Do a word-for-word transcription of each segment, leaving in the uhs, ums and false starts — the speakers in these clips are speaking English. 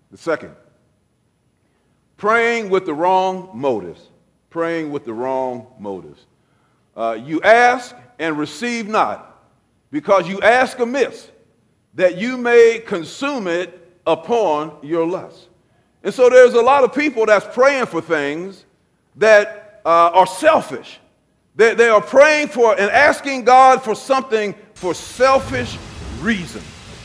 The second, praying with the wrong motives. Praying with the wrong motives. Uh, you ask and receive not, because you ask amiss, that you may consume it upon your lust. And so there's a lot of people that's praying for things that uh, are selfish. They, they are praying for and asking God for something for selfish reasons.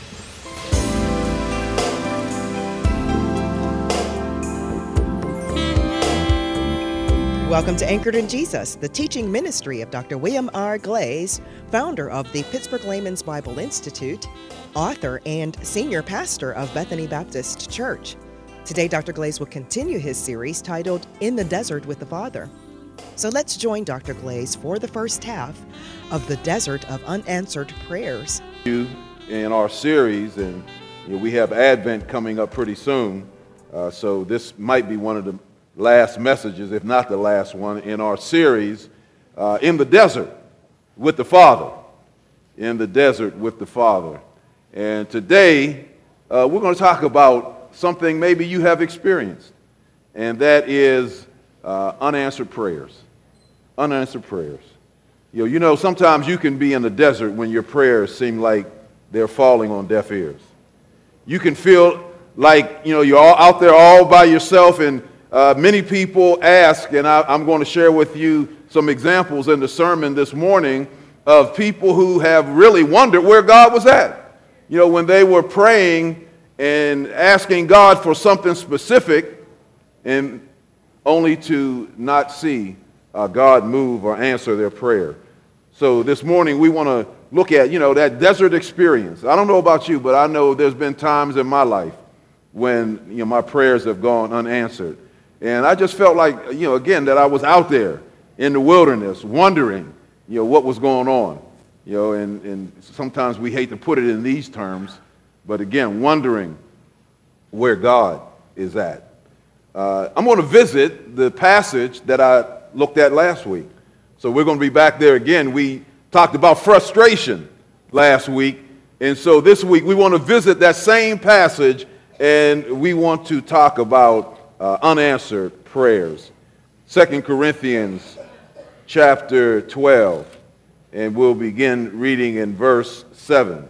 Welcome to Anchored in Jesus, the teaching ministry of Doctor William R. Glaze, founder of the Pittsburgh Layman's Bible Institute, author and senior pastor of Bethany Baptist Church. Today, Doctor Glaze will continue his series titled In the Desert with the Father. So let's join Doctor Glaze for the first half of the Desert of Unanswered Prayers. In our series, and you know, we have Advent coming up pretty soon, uh, so this might be one of the last messages, if not the last one, in our series, uh, In the Desert with the Father. In the Desert with the Father. And today, uh, we're going to talk about something maybe you have experienced, and that is uh, unanswered prayers. Unanswered prayers. You know, you know, sometimes you can be in the desert when your prayers seem like they're falling on deaf ears. You can feel like, you know, you're all out there all by yourself, and Uh, many people ask, and I, I'm going to share with you some examples in the sermon this morning of people who have really wondered where God was at. You know, when they were praying and asking God for something specific, and only to not see uh, God move or answer their prayer. So this morning we want to look at, you know, that desert experience. I don't know about you, but I know there's been times in my life when, you know, my prayers have gone unanswered. And I just felt like, you know, again, that I was out there in the wilderness wondering, you know, what was going on. You know, and, and sometimes we hate to put it in these terms, but again, wondering where God is at. Uh, I'm going to visit the passage that I looked at last week. So we're going to be back there again. We talked about frustration last week. And so this week we want to visit that same passage, and we want to talk about Uh, unanswered prayers. Second Corinthians chapter twelve, and we'll begin reading in verse seven.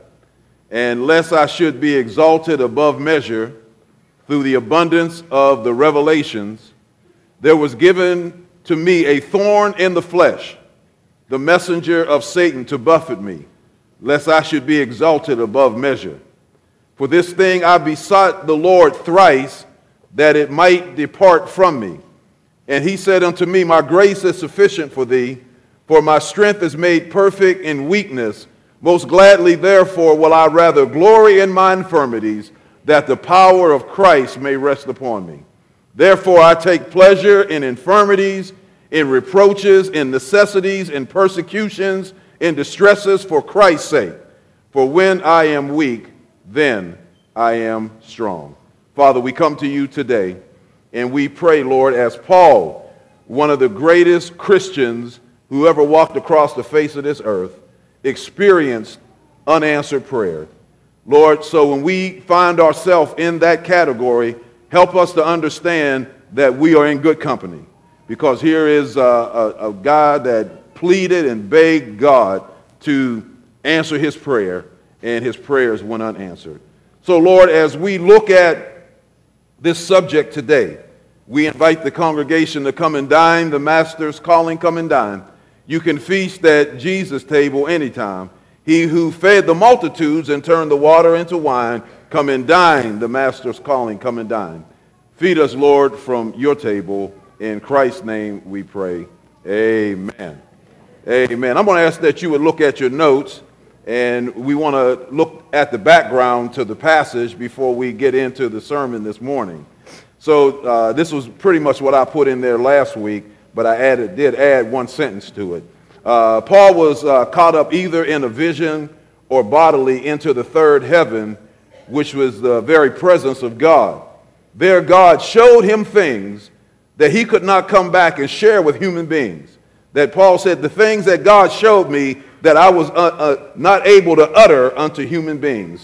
And lest I should be exalted above measure through the abundance of the revelations, there was given to me a thorn in the flesh, the messenger of Satan to buffet me, lest I should be exalted above measure. For this thing I besought the Lord thrice, that it might depart from me. And he said unto me, my grace is sufficient for thee, for my strength is made perfect in weakness. Most gladly, therefore, will I rather glory in my infirmities, that the power of Christ may rest upon me. Therefore, I take pleasure in infirmities, in reproaches, in necessities, in persecutions, in distresses for Christ's sake. For when I am weak, then I am strong. Father, we come to you today, and we pray, Lord, as Paul, one of the greatest Christians who ever walked across the face of this earth, experienced unanswered prayer. Lord, so when we find ourselves in that category, help us to understand that we are in good company, because here is a, a, a God that pleaded and begged God to answer his prayer, and his prayers went unanswered. So, Lord, as we look at this subject today, we invite the congregation to come and dine. The Master's calling, come and dine. You can feast at Jesus' table anytime. He who fed the multitudes and turned the water into wine, come and dine. The Master's calling, come and dine. Feed us, Lord, from your table. In Christ's name we pray. Amen. Amen. I'm going to ask that you would look at your notes, and we want to look at the background to the passage before we get into the sermon this morning. So uh, this was pretty much what I put in there last week, but I added, did add one sentence to it. Uh, Paul was uh, caught up either in a vision or bodily into the third heaven, which was the very presence of God. There God showed him things that he could not come back and share with human beings. That Paul said, the things that God showed me that I was uh, uh, not able to utter unto human beings.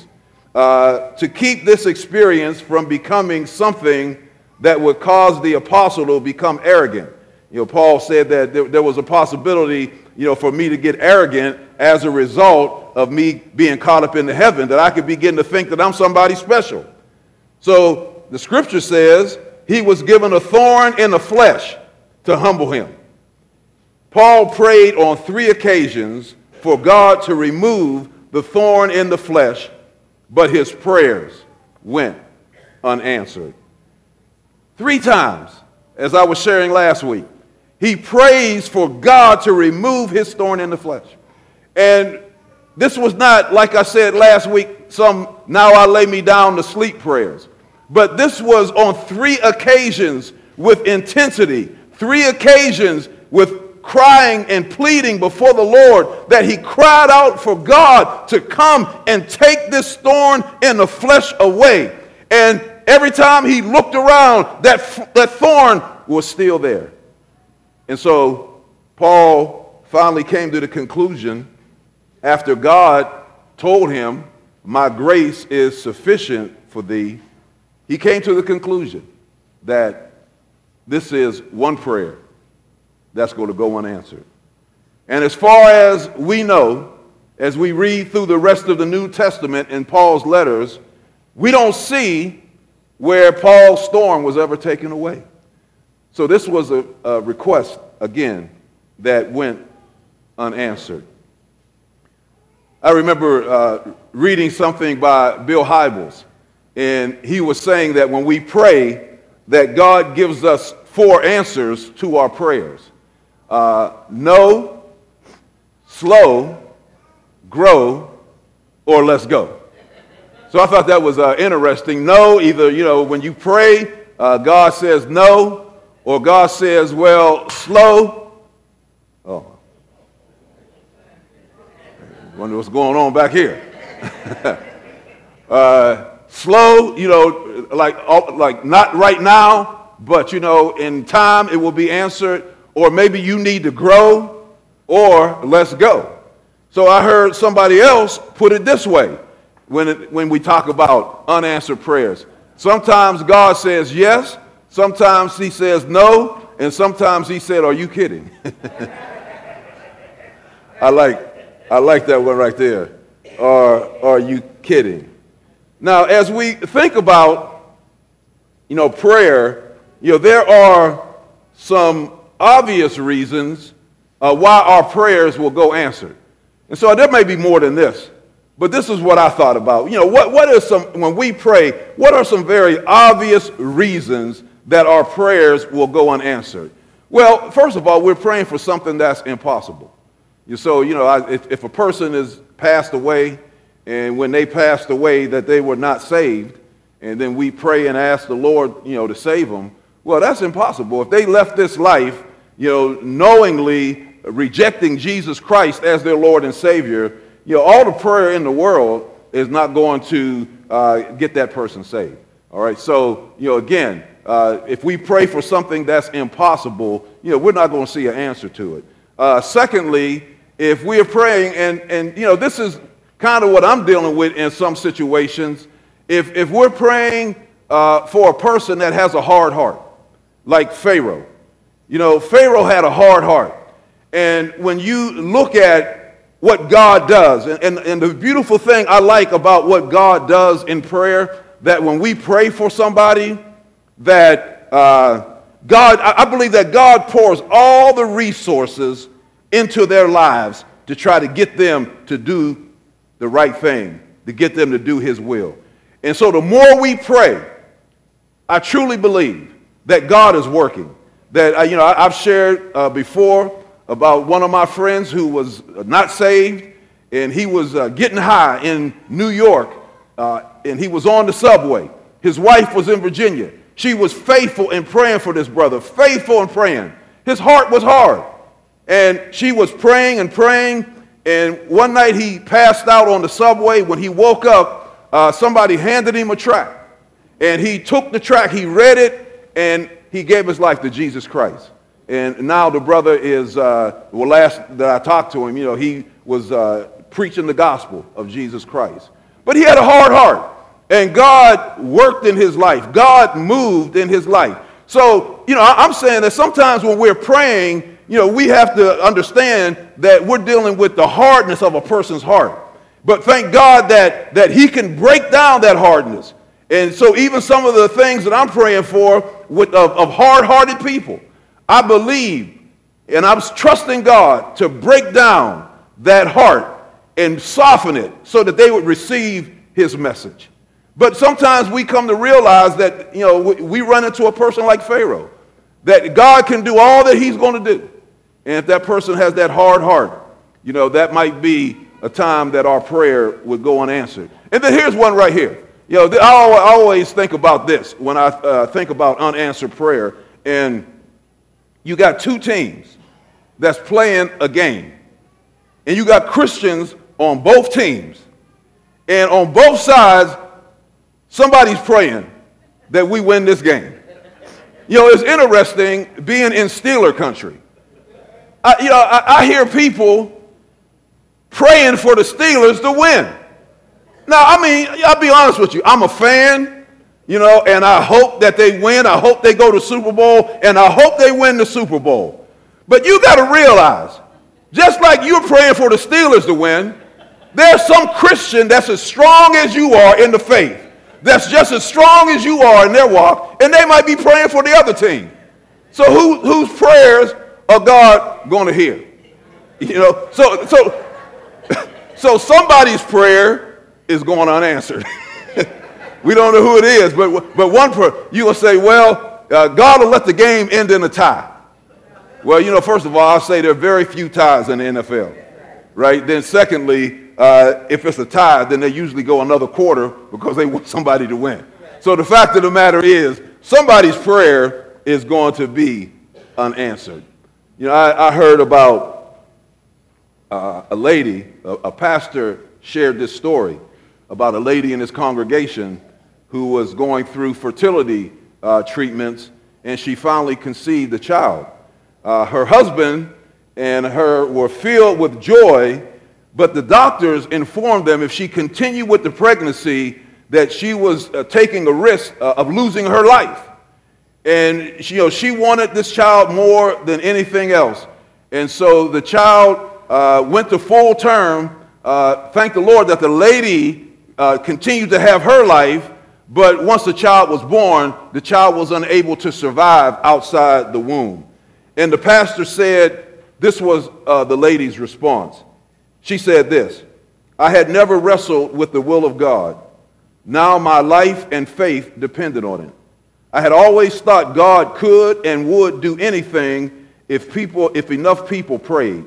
uh, to keep this experience from becoming something that would cause the apostle to become arrogant. You know, Paul said that there, there was a possibility, you know, for me to get arrogant as a result of me being caught up in the heaven, that I could begin to think that I'm somebody special. So the scripture says he was given a thorn in the flesh to humble him. Paul prayed on three occasions for God to remove the thorn in the flesh, but his prayers went unanswered. Three times, as I was sharing last week, he prays for God to remove his thorn in the flesh. And this was not, like I said last week, some now I lay me down to sleep prayers. But this was on three occasions with intensity, three occasions with crying and pleading before the Lord, that he cried out for God to come and take this thorn in the flesh away. And every time he looked around, that, that thorn was still there. And so Paul finally came to the conclusion, after God told him, my grace is sufficient for thee, he came to the conclusion that this is one prayer that's going to go unanswered. And as far as we know, as we read through the rest of the New Testament in Paul's letters, we don't see where Paul's thorn was ever taken away. So this was a, a request, again, that went unanswered. I remember uh, reading something by Bill Hybels, and he was saying that when we pray, that God gives us four answers to our prayers. Uh, no, slow, grow, or let's go. So I thought that was uh, interesting. No, either, you know, when you pray, uh, God says no, or God says, well, slow. Oh. Wonder what's going on back here. uh, slow, you know, like, like not right now, but, you know, in time it will be answered. Or maybe you need to grow, or let's go. So I heard somebody else put it this way when, it, when we talk about unanswered prayers. Sometimes God says yes, sometimes he says no, and sometimes he said, are you kidding? I like I like that one right there. Or are you kidding? Now, as we think about, you know, prayer, you know, there are some obvious reasons uh, why our prayers will go answered. And so there may be more than this, but this is what I thought about. You know, what, what is some, when we pray, what are some very obvious reasons that our prayers will go unanswered? Well, first of all, we're praying for something that's impossible. So, you know, if, if a person is passed away, and when they passed away that they were not saved, and then we pray and ask the Lord, you know, to save them, well, that's impossible. If they left this life, you know, knowingly rejecting Jesus Christ as their Lord and Savior, you know, all the prayer in the world is not going to uh, get that person saved. All right, so, you know, again, uh, if we pray for something that's impossible, you know, we're not going to see an answer to it. Uh, secondly, if we are praying, and, and you know, this is kind of what I'm dealing with in some situations, if, if we're praying uh, for a person that has a hard heart, like Pharaoh. You know, Pharaoh had a hard heart. And when you look at what God does, and, and, and the beautiful thing I like about what God does in prayer, that when we pray for somebody, that uh, God, I, I believe that God pours all the resources into their lives to try to get them to do the right thing, to get them to do his will. And so the more we pray, I truly believe that God is working. That, uh, you know, I, I've shared uh, before about one of my friends who was not saved, and he was uh, getting high in New York, uh, and he was on the subway. His wife was in Virginia. She was faithful in praying for this brother, faithful in praying. His heart was hard. And she was praying and praying, and one night he passed out on the subway. When he woke up, uh, somebody handed him a tract. And he took the tract, he read it, and he gave his life to Jesus Christ. And now the brother is, uh, well, last that I talked to him, you know, he was uh, preaching the gospel of Jesus Christ. But he had a hard heart. And God worked in his life. God moved in his life. So, you know, I'm saying that sometimes when we're praying, you know, we have to understand that we're dealing with the hardness of a person's heart. But thank God that, that he can break down that hardness. And so even some of the things that I'm praying for with, of, of hard-hearted people, I believe and I'm trusting God to break down that heart and soften it so that they would receive his message. But sometimes we come to realize that, you know, we, we run into a person like Pharaoh, that God can do all that he's going to do. And if that person has that hard heart, you know, that might be a time that our prayer would go unanswered. And then here's one right here. You know, I always think about this when I uh, think about unanswered prayer. And you got two teams that's playing a game. And you got Christians on both teams. And on both sides, somebody's praying that we win this game. You know, it's interesting being in Steeler country. I, you know, I, I hear people praying for the Steelers to win. Now, I mean, I'll be honest with you. I'm a fan, you know, and I hope that they win. I hope they go to Super Bowl, and I hope they win the Super Bowl. But you got to realize, just like you're praying for the Steelers to win, there's some Christian that's as strong as you are in the faith, that's just as strong as you are in their walk, and they might be praying for the other team. So who, whose prayers are God going to hear? You know, so so so somebody's prayer is going unanswered. We don't know who it is, but but one prayer, you will say, well, uh, God will let the game end in a tie. Well, you know, first of all, I'll say there are very few ties in the N F L, right? Then secondly, uh, if it's a tie, then they usually go another quarter because they want somebody to win. So the fact of the matter is, somebody's prayer is going to be unanswered. You know, I, I heard about uh, a lady, a, a pastor shared this story about a lady in his congregation who was going through fertility uh, treatments, and she finally conceived a child. Uh, her husband and her were filled with joy, but the doctors informed them if she continued with the pregnancy that she was uh, taking a risk uh, of losing her life. And she, you know, she wanted this child more than anything else. And so the child uh, went to full term. Uh, thank the Lord that the lady uh, continued to have her life, but once the child was born, the child was unable to survive outside the womb. And the pastor said, this was uh, the lady's response. She said this: I had never wrestled with the will of God. Now my life and faith depended on it. I had always thought God could and would do anything if people, if enough people prayed.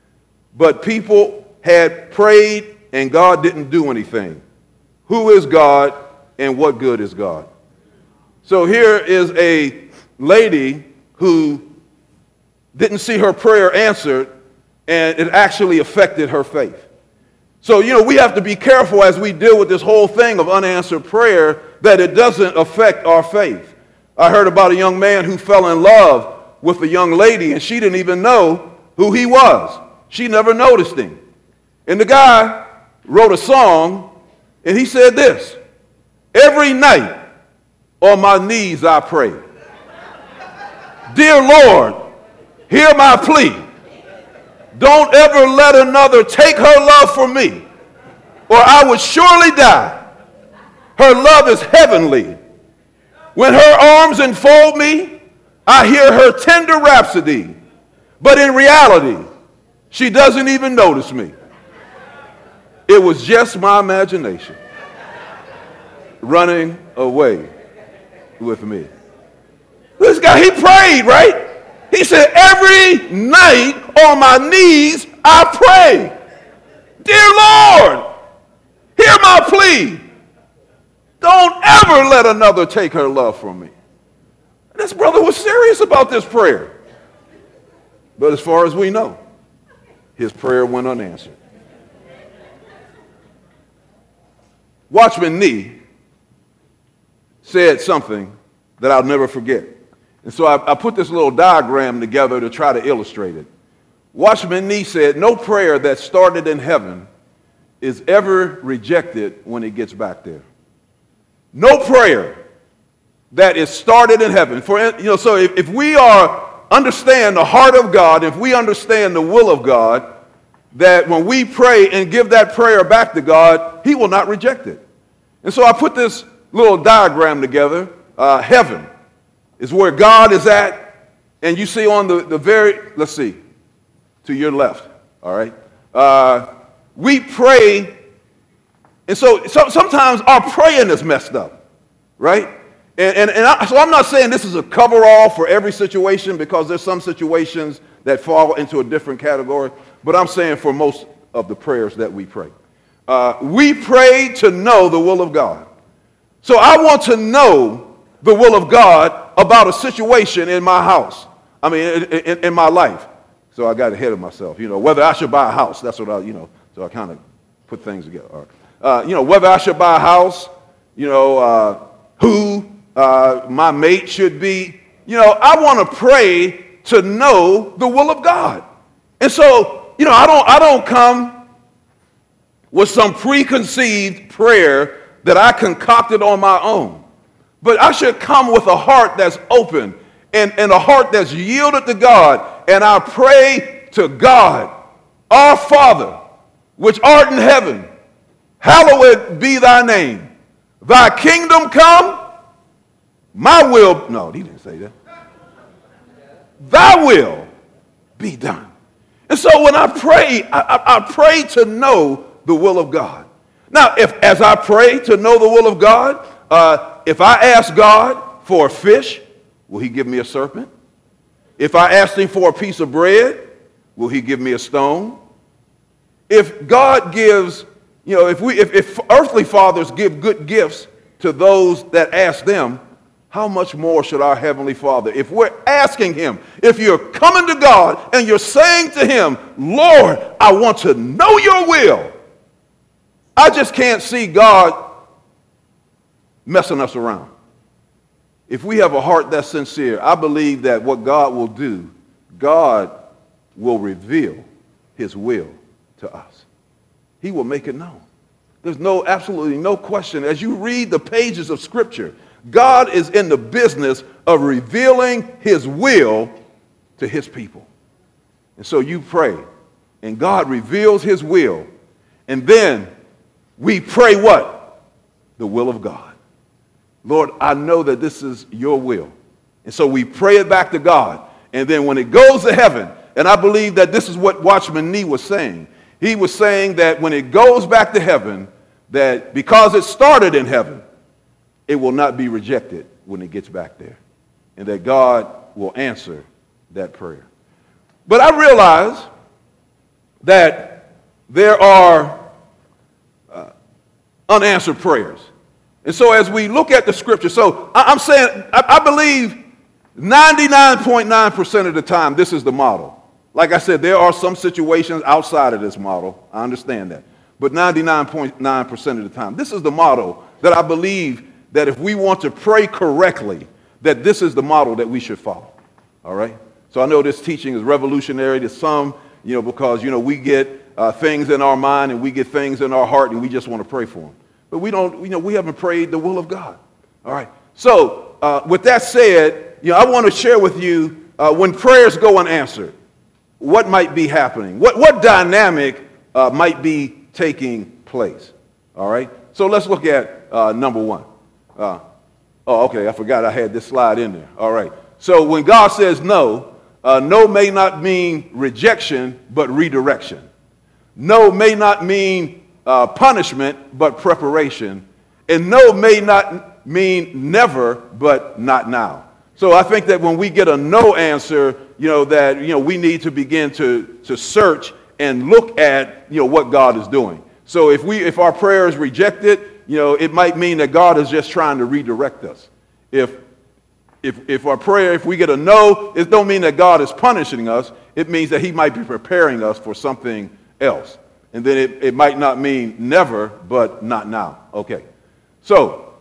But people had prayed and God didn't do anything. Who is God and what good is God? So here is a lady who didn't see her prayer answered, and it actually affected her faith. So, you know, we have to be careful as we deal with this whole thing of unanswered prayer that it doesn't affect our faith. I heard about a young man who fell in love with a young lady, and she didn't even know who he was. She never noticed him. And the guy wrote a song, and he said this: every night on my knees I pray. Dear Lord, hear my plea. Don't ever let another take her love from me, or I would surely die. Her love is heavenly. When her arms enfold me, I hear her tender rhapsody. But in reality, she doesn't even notice me. It was just my imagination running away with me. This guy, he prayed, right? He said, every night on my knees I pray. Dear Lord, hear my plea. Don't ever let another take her love from me. This brother was serious about this prayer. But as far as we know, his prayer went unanswered. Watchman Nee said something that I'll never forget. And so I, I put this little diagram together to try to illustrate it. Watchman Nee said, no prayer that started in heaven is ever rejected when it gets back there. No prayer that is started in heaven. For, you know, so if, if we are understand the heart of God, if we understand the will of God, that when we pray and give that prayer back to God, he will not reject it. And so I put this little diagram together. Uh, heaven is where God is at, and you see on the, the very, let's see, to your left, all right? Uh, we pray, and so, so sometimes our praying is messed up, right? And, and, and I, so I'm not saying this is a coverall for every situation, because there's some situations that fall into a different category, but I'm saying for most of the prayers that we pray. Uh, we pray to know the will of God. So I want to know the will of God about a situation in my house. I mean, in, in, in my life. So I got ahead of myself. You know, whether I should buy a house. That's what I, you know, so I kind of put things together. All right. Uh, you know, whether I should buy a house, you know, uh, who uh, my mate should be. You know, I want to pray to know the will of God. And so, you know, I don't, I don't come with some preconceived prayer that I concocted on my own. But I should come with a heart that's open and, and a heart that's yielded to God. And I pray to God, our Father, which art in heaven, hallowed be thy name. Thy kingdom come, my will, no, he didn't say that. Thy will be done. And so when I pray, I, I, I pray to know the will of God. Now, if as I pray to know the will of God, uh, if I ask God for a fish, will he give me a serpent? If I ask him for a piece of bread, will he give me a stone? If God gives, you know, if we, if, if earthly fathers give good gifts to those that ask them, how much more should our Heavenly Father, if we're asking him, if you're coming to God and you're saying to him, Lord, I want to know your will. I just can't see God messing us around. If we have a heart that's sincere, I believe that what God will do, God will reveal his will to us. He will make it known. There's no, absolutely no question. As you read the pages of Scripture, God is in the business of revealing his will to his people. And so you pray, and God reveals his will, and then we pray what? The will of God. Lord, I know that this is your will. And so we pray it back to God. And then when it goes to heaven, and I believe that this is what Watchman Nee was saying. He was saying that when it goes back to heaven, that because it started in heaven, it will not be rejected when it gets back there. And that God will answer that prayer. But I realize that there are uh, unanswered prayers. And so as we look at the scripture, so I, I'm saying, I, I believe ninety-nine point nine percent of the time this is the model. Like I said, there are some situations outside of this model. I understand that. But ninety-nine point nine percent of the time, this is the model that I believe that if we want to pray correctly, that this is the model that we should follow. All right? So I know this teaching is revolutionary to some, you know, because, you know, we get uh, things in our mind and we get things in our heart and we just want to pray for them. But we don't, you know, we haven't prayed the will of God. All right? So uh, with that said, you know, I want to share with you uh, when prayers go unanswered, what might be happening? What, what dynamic uh, might be taking place? All right? So let's look at uh, number one. Uh, oh, okay, I forgot I had this slide in there. All right. So when God says no, uh, no may not mean rejection, but redirection. No may not mean uh, punishment, but preparation. And no may not mean never, but not now. So I think that when we get a no answer, you know, that, you know, we need to begin to, to search and look at, you know, what God is doing. So if we, if our prayer is rejected, you know, it might mean that God is just trying to redirect us. If, if, if our prayer, if we get a no, it don't mean that God is punishing us. It means that he might be preparing us for something else. And then it, it might not mean never, but not now. Okay. So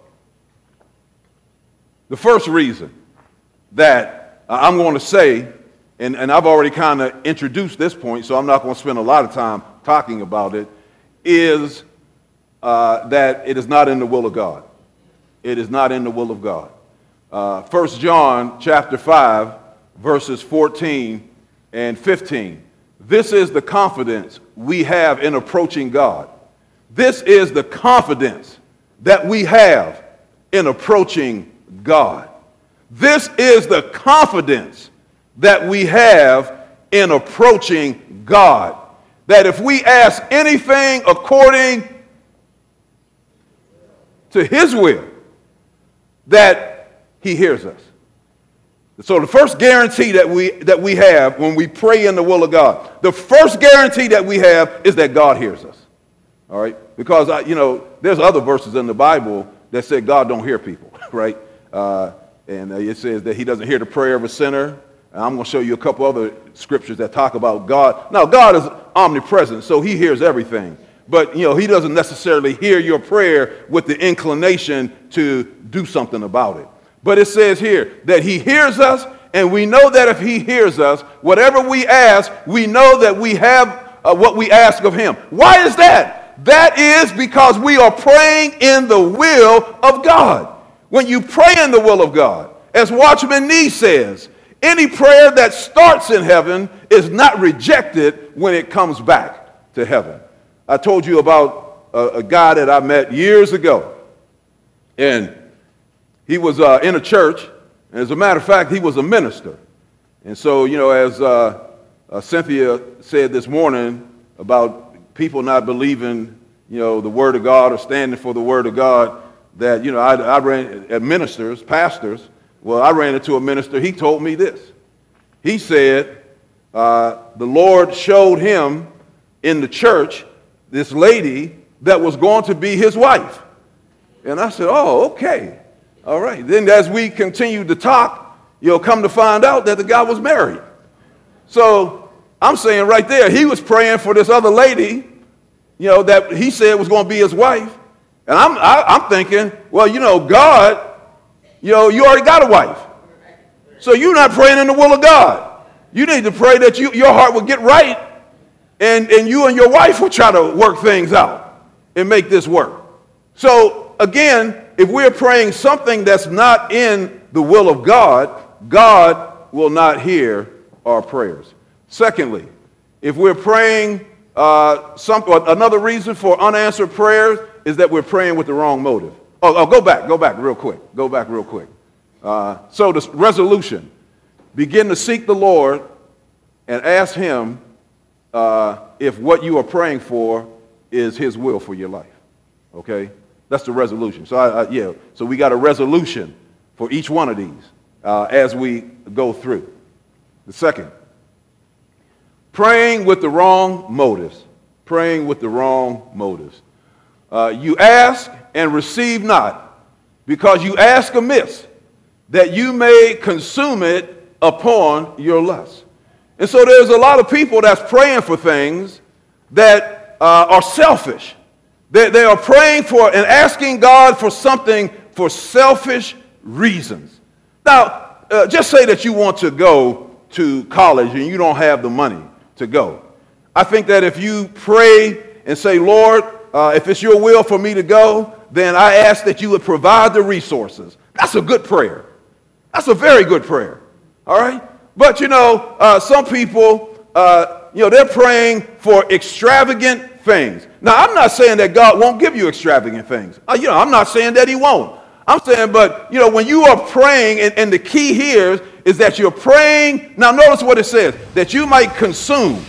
the first reason that I'm going to say, and, and I've already kind of introduced this point, so I'm not going to spend a lot of time talking about it, is uh, that it is not in the will of God. It is not in the will of God. Uh, First John chapter five, verses fourteen and fifteen. This is the confidence we have in approaching God. This is the confidence that we have in approaching God. This is the confidence that we have in approaching God. That if we ask anything according to his will, that he hears us. So the first guarantee that we that we have when we pray in the will of God, the first guarantee that we have is that God hears us. All right? Because, I, you know, there's other verses in the Bible that say God don't hear people, right? Uh, and uh, it says that he doesn't hear the prayer of a sinner. And I'm going to show you a couple other scriptures that talk about God. Now, God is omnipresent, so he hears everything. But, you know, he doesn't necessarily hear your prayer with the inclination to do something about it. But it says here that he hears us, and we know that if he hears us, whatever we ask, we know that we have uh, what we ask of him. Why is that? That is because we are praying in the will of God. When you pray in the will of God, as Watchman Nee says, any prayer that starts in heaven is not rejected when it comes back to heaven. I told you about a, a guy that I met years ago, and he was uh, in a church, and as a matter of fact, he was a minister. And so, you know, as uh, uh, Cynthia said this morning about people not believing, you know, the Word of God or standing for the Word of God, that, you know, I, I ran at ministers, pastors. Well, I ran into a minister. He told me this. He said uh, the Lord showed him in the church this lady that was going to be his wife. And I said, oh, okay. All right. Then as we continued to talk, you'll come to find out that the guy was married. So I'm saying right there, he was praying for this other lady, you know, that he said was going to be his wife. And I'm, I, I'm thinking, well, you know, God, you know, you already got a wife. So you're not praying in the will of God. You need to pray that you, your heart will get right, and, and you and your wife will try to work things out and make this work. So again, if we're praying something that's not in the will of God, God will not hear our prayers. Secondly, if we're praying, uh, some, another reason for unanswered prayers is that we're praying with the wrong motive. Oh, oh go back, go back real quick. Go back real quick. Uh, so the resolution, begin to seek the Lord and ask him uh, if what you are praying for is his will for your life. Okay? That's the resolution. So, I, I, yeah, so we got a resolution for each one of these uh, as we go through. The second, praying with the wrong motives. Praying with the wrong motives. Uh, you ask and receive not, because you ask amiss, that you may consume it upon your lust. And so there's a lot of people that's praying for things that uh, are selfish. They, they are praying for and asking God for something for selfish reasons. Now, uh, just say that you want to go to college and you don't have the money to go. I think that if you pray and say, Lord, uh, if it's your will for me to go, then I ask that you would provide the resources. That's a good prayer. That's a very good prayer. All right? But, you know, uh, some people, uh, you know, they're praying for extravagant things. Now, I'm not saying that God won't give you extravagant things. Uh, you know, I'm not saying that he won't. I'm saying, but, you know, when you are praying, and, and the key here is, is that you're praying. Now, notice what it says, that you might consume.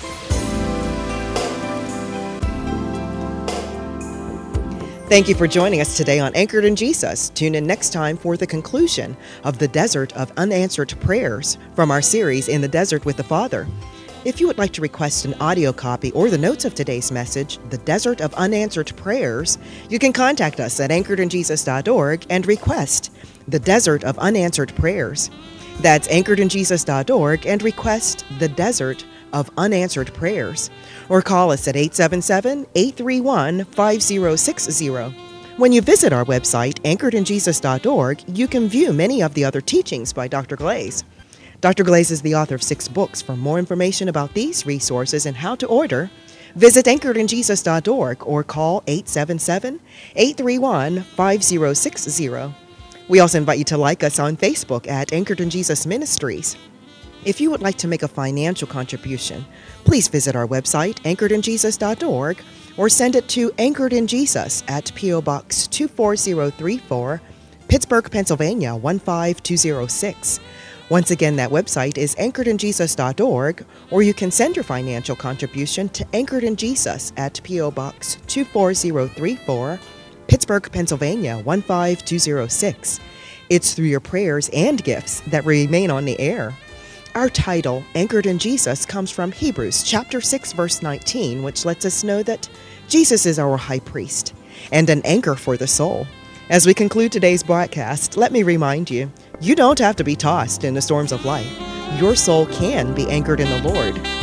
Thank you for joining us today on Anchored in Jesus. Tune in next time for the conclusion of the Desert of Unanswered Prayers from our series In the Desert with the Father. If you would like to request an audio copy or the notes of today's message, The Desert of Unanswered Prayers, you can contact us at anchored in jesus dot org and request The Desert of Unanswered Prayers. That's anchored in jesus dot org and request The Desert of Unanswered Prayers. Or call us at eight seven seven, eight three one, five zero six zero. When you visit our website, anchored in jesus dot org, you can view many of the other teachings by Doctor Glaze. Doctor Glaze is the author of six books. For more information about these resources and how to order, Visit anchored in jesus dot org or call eight seven seven, eight three one, five zero six zero. We also invite you to like us on Facebook at Anchored in Jesus Ministries. If you would like to make a financial contribution, please visit our website, anchored in jesus dot org, or send it to Anchored in Jesus at P O. Box two four zero three four, Pittsburgh, Pennsylvania one five two zero six. Once again, that website is anchored in jesus dot org, or you can send your financial contribution to Anchored in Jesus at P O. Box two four zero three four, Pittsburgh, Pennsylvania one five two zero six. It's through your prayers and gifts that remain on the air. Our title, Anchored in Jesus, comes from Hebrews chapter six, verse nineteen, which lets us know that Jesus is our high priest and an anchor for the soul. As we conclude today's broadcast, let me remind you, you don't have to be tossed in the storms of life. Your soul can be anchored in the Lord.